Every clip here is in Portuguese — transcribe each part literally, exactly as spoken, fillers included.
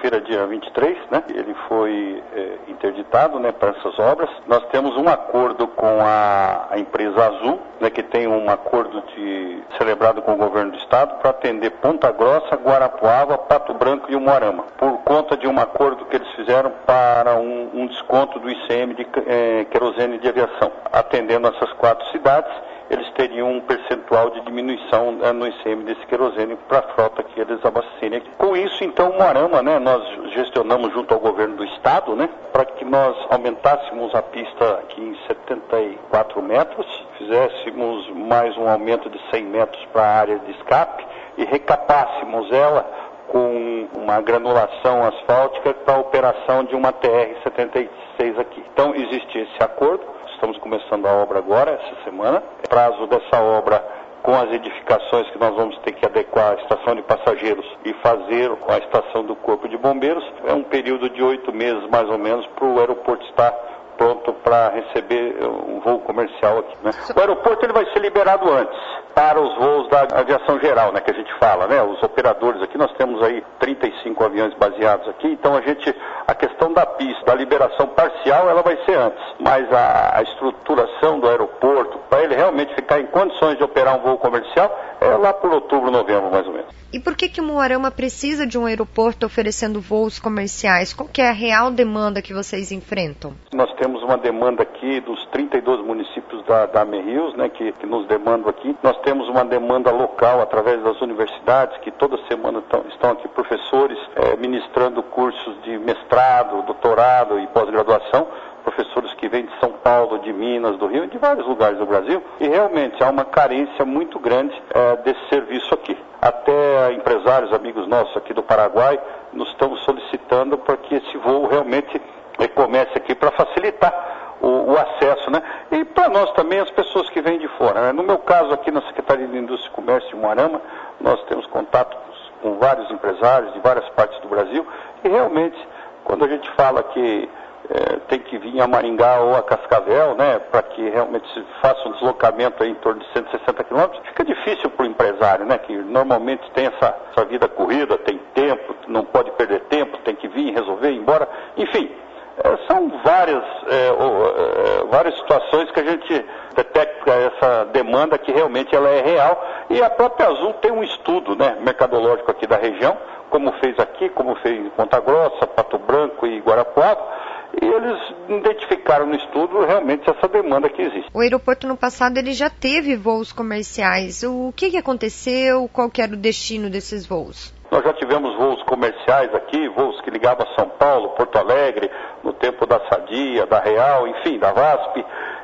quinta-feira, dia vinte e três, né? Ele foi é, interditado, né, para essas obras. Nós temos um acordo com a, a empresa Azul, né, que tem um acordo de, celebrado com o governo do estado para atender Ponta Grossa, Guarapuava, Pato Branco e Umuarama, por conta de um acordo que eles fizeram para um, um desconto do I C M de é, querosene de aviação. Atendendo essas quatro cidades, eles teriam um percentual de diminuição né, no I C M desse querosene para a frota que eles abastecem aqui. Com isso, então, Umuarama, né, nós gestionamos junto ao governo do estado, né, para que nós aumentássemos a pista aqui em setenta e quatro metros, fizéssemos mais um aumento de cem metros para a área de escape e recapássemos ela com uma granulação asfáltica para a operação de uma T R setenta e seis aqui. Então, existe esse acordo. Estamos começando a obra agora, essa semana. O prazo dessa obra, com as edificações que nós vamos ter que adequar à estação de passageiros e fazer com a estação do Corpo de Bombeiros, é um período de oito meses, mais ou menos, para o aeroporto estar pronto para receber um voo comercial aqui, né? O aeroporto ele vai ser liberado antes para os voos da aviação geral, né, que a gente fala, né? Os operadores aqui, nós temos aí trinta e cinco aviões baseados aqui, então a gente, a questão da pista, da liberação parcial, ela vai ser antes, mas a, a estruturação do aeroporto, para ele realmente ficar em condições de operar um voo comercial, é lá por outubro, novembro, mais ou menos. E por que que Umuarama precisa de um aeroporto oferecendo voos comerciais? Qual que é a real demanda que vocês enfrentam? Nós temos uma demanda aqui dos trinta e dois municípios da, da AME-Rios, né, que, que nos demandam aqui. Nós temos uma demanda local através das universidades, que toda semana tão, estão aqui professores é, ministrando cursos de mestrado, doutorado e pós-graduação, professores que vêm de São Paulo, de Minas, do Rio e de vários lugares do Brasil, e realmente há uma carência muito grande é, desse serviço aqui. Até empresários, amigos nossos aqui do Paraguai, nos estão solicitando para que esse voo realmente é, comece aqui para facilitar o, o acesso, né? E para nós também, as pessoas que vêm de fora, né? No meu caso aqui na Secretaria de Indústria e Comércio de Umuarama, nós temos contato com, com vários empresários de várias partes do Brasil, e realmente, quando a gente fala que É, tem que vir a Maringá ou a Cascavel, né, para que realmente se faça um deslocamento aí em torno de cento e sessenta quilômetros, fica difícil para o empresário, né, que normalmente tem essa, essa vida corrida, tem tempo, não pode perder tempo, tem que vir, resolver, ir embora, enfim, é, são várias, é, é, várias situações que a gente detecta essa demanda que realmente ela é real, e a própria Azul tem um estudo, né, mercadológico aqui da região, como fez aqui, como fez em Ponta Grossa, Pato Branco e Guarapuava, e eles identificaram no estudo realmente essa demanda que existe. O aeroporto no passado ele já teve voos comerciais. O que, que aconteceu? Qual que era o destino desses voos? Nós já tivemos voos comerciais aqui, voos que ligavam a São Paulo, Porto Alegre, no tempo da Sadia, da Real, enfim, da VASP.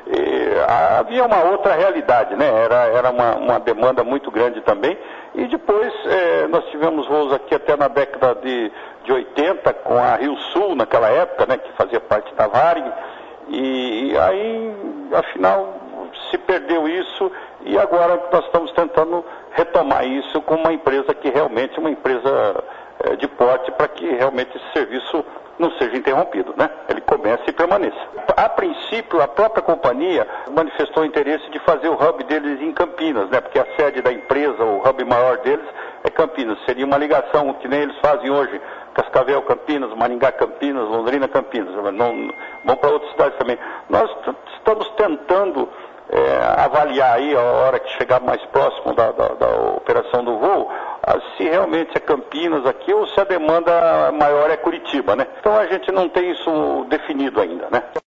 E, a, havia uma outra realidade, né? Era, era uma, uma demanda muito grande também. E depois eh, nós tivemos voos aqui até na década de, de oitenta com a Rio Sul naquela época, né? Que fazia parte da Varig. E, e aí, afinal, se perdeu isso e agora nós estamos tentando retomar isso com uma empresa que realmente é uma empresa eh, de porte para que realmente esse serviço não seja interrompido, né? Ele comece e permaneça. A princípio, a própria companhia manifestou interesse de fazer o hub deles em Campinas, né? Porque a sede da empresa, o hub maior deles é Campinas. Seria uma ligação que nem eles fazem hoje, Cascavel, Campinas, Maringá, Campinas, Londrina, Campinas. Não, vão para outras cidades também. Nós estamos tentando é, avaliar aí a hora que chegar mais próximo da, da, da operação do voo, se realmente é Campinas aqui ou se a demanda maior é Curitiba, né? Então a gente não tem isso definido ainda, né?